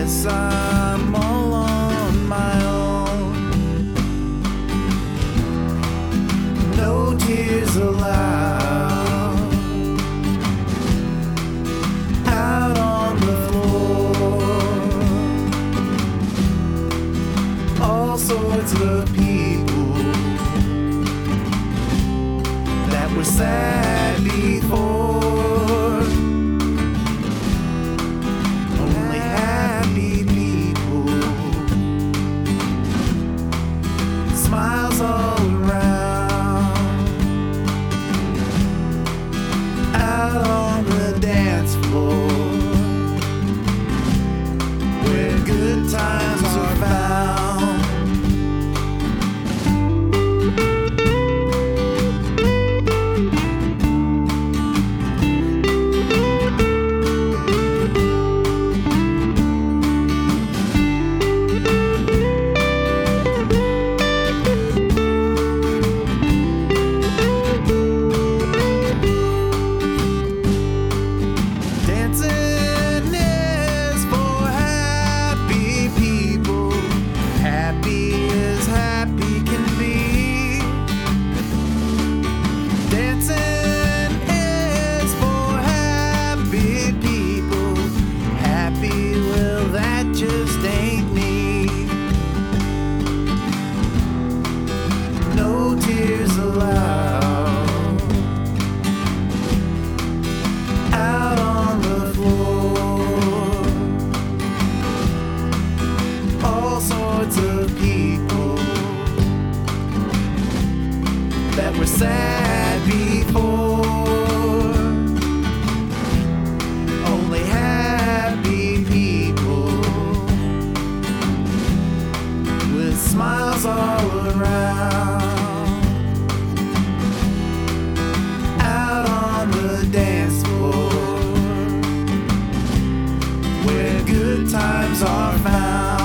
guess I'm all on my own. No tears allowed out on the floor. All sorts of people that were sad before. Only happy people, smiles all around. Out on the dance floor, where good times are found. Dancing is for happy people, happy as happy can be. Dancing is for happy people, happy, well, that just ain't me. No tears allowed out on the floor. All sorts of people that were sad before. Only happy people with smiles all around. Out on the dance floor, where good times are found.